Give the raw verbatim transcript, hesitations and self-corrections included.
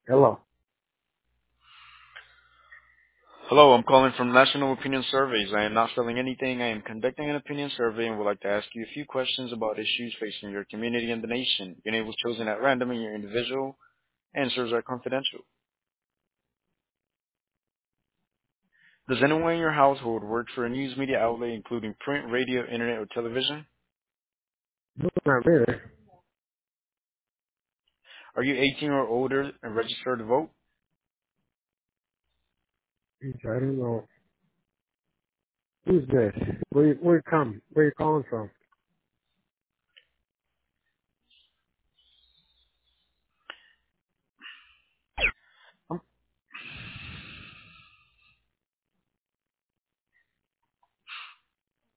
Hello. Hello, I'm calling from National Opinion Surveys. I am not selling anything. I am conducting an opinion survey and would like to ask you a few questions about issues facing your community and the nation. Your name was chosen at random and your individual answers are confidential. Does anyone in your household work for a news media outlet including print, radio, internet, or television? No, not really. Are you eighteen or older and registered to vote? I don't know. Who's this? Where you, where you come? Where you calling from?